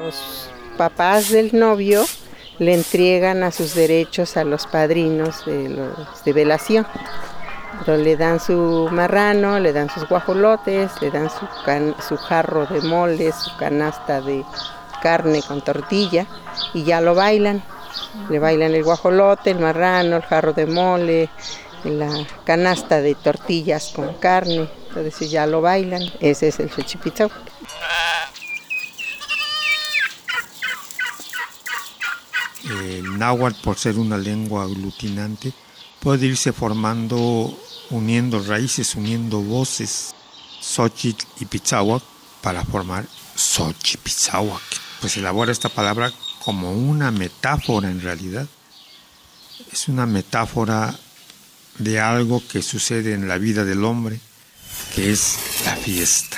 los papás del novio le entregan a sus derechos a los padrinos de velación. Pero le dan su marrano, le dan sus guajolotes, le dan su jarro de mole, su canasta de carne con tortilla y ya lo bailan. Le bailan el guajolote, el marrano, el jarro de mole, la canasta de tortillas con carne. Entonces ya lo bailan. Ese es el Xochipitzahuac. El náhuatl, por ser una lengua aglutinante, puede irse formando, uniendo raíces, uniendo voces, Xochitl y Pitzahuac, para formar Xochipitzahuac. Pues elabora esta palabra como una metáfora en realidad. Es una metáfora de algo que sucede en la vida del hombre, que es la fiesta.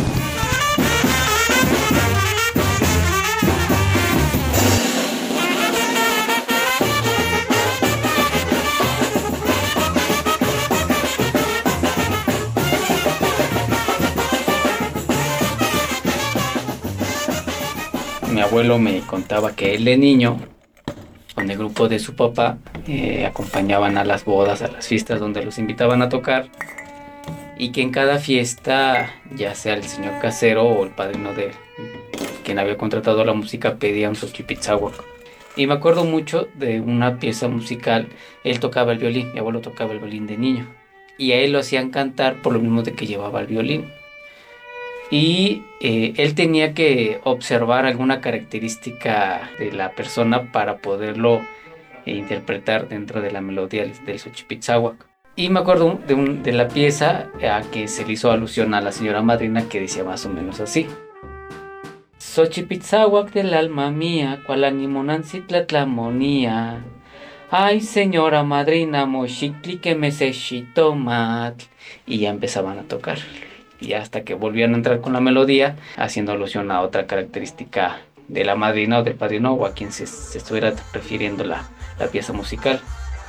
Mi abuelo me contaba que él de niño, con el grupo de su papá, acompañaban a las bodas, a las fiestas donde los invitaban a tocar, y que en cada fiesta, ya sea el señor casero o el padrino de quien había contratado la música, pedía un Xochipitzahuac. Y me acuerdo mucho de una pieza musical. Él tocaba el violín, mi abuelo tocaba el violín de niño, y a él lo hacían cantar por lo mismo de que llevaba el violín. Y él tenía que observar alguna característica de la persona para poderlo interpretar dentro de la melodía del Xochipitzahuac. Y me acuerdo de la pieza a que se le hizo alusión a la señora madrina, que decía más o menos así: Xochipitzahuac del alma mía, cual animonancitlatlamonía. Ay, señora madrina, mochicli que me sechitomat. Y ya empezaban a tocar. Y hasta que volvían a entrar con la melodía, haciendo alusión a otra característica de la madrina o del padrino, o a quien se estuviera refiriendo la pieza musical.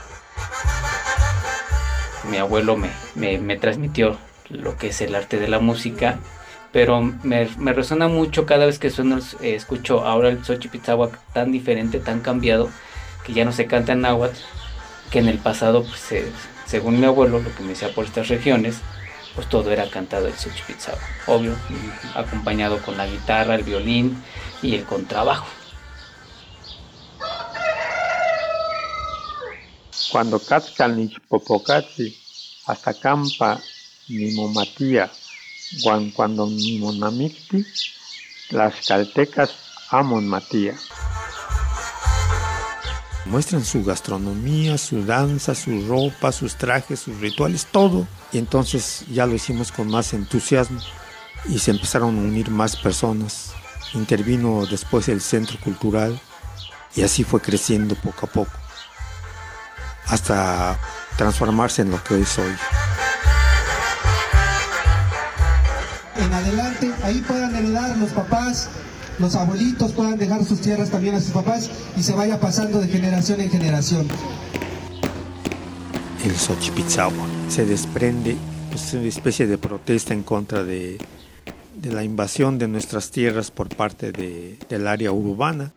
Mi abuelo me transmitió lo que es el arte de la música, pero me resuena mucho cada vez que escucho ahora el Xochipitzahuac tan diferente, tan cambiado, que ya no se canta en náhuatl, que en el pasado, pues, según mi abuelo, lo que me decía por estas regiones, pues todo era cantado el Xochipitzahuac, obvio, acompañado con la guitarra, el violín y el contrabajo. Cuando Catzcalnich Popocatzi, hasta Campa, Nimomatía, cuando Nimonamicti, las caltecas Amon Matía. Muestran su gastronomía, su danza, su ropa, sus trajes, sus rituales, todo. Y entonces ya lo hicimos con más entusiasmo y se empezaron a unir más personas. Intervino después el centro cultural y así fue creciendo poco a poco hasta transformarse en lo que es hoy. En adelante, ahí puedan heredar los papás, los abuelitos puedan dejar sus tierras también a sus papás y se vaya pasando de generación en generación. El Xochipitzahuac se desprende, pues, una especie de protesta en contra de la invasión de nuestras tierras por parte del área urbana.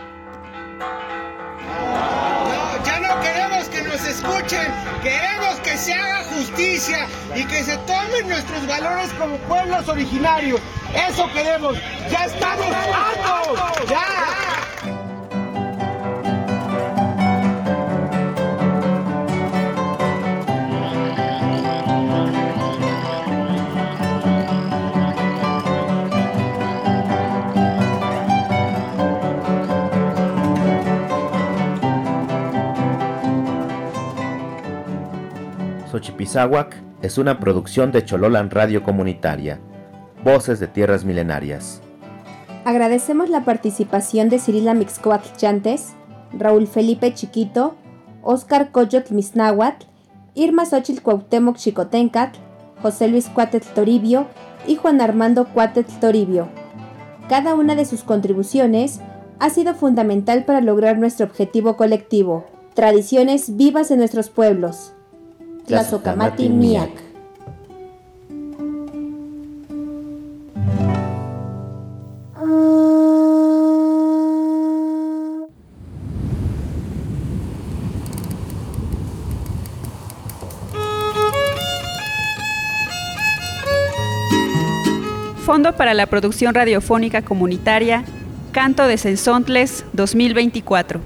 No, ya no queremos que nos escuchen, queremos que se haga justicia y que se tomen nuestros valores como pueblos originarios. Eso queremos, ya estamos hartos, ya. Xochipitzahuac es una producción de Chololan Radio Comunitaria, Voces de Tierras Milenarias. Agradecemos la participación de Cirila Mixcoatl Chantes, Raúl Felipe Chiquito, Óscar Coyotl Misnáhuatl, Irma Xochitl Cuauhtémoc Xicotencatl, José Luis Cuatetl Toribio y Juan Armando Cuatetl Toribio. Cada una de sus contribuciones ha sido fundamental para lograr nuestro objetivo colectivo: tradiciones vivas en nuestros pueblos. Tlazocamati Miak. Fondo para la Producción Radiofónica Comunitaria, Canto de Cenzontles 2024.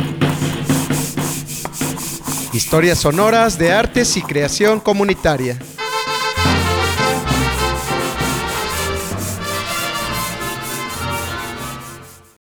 Historias sonoras de artes y creación comunitaria.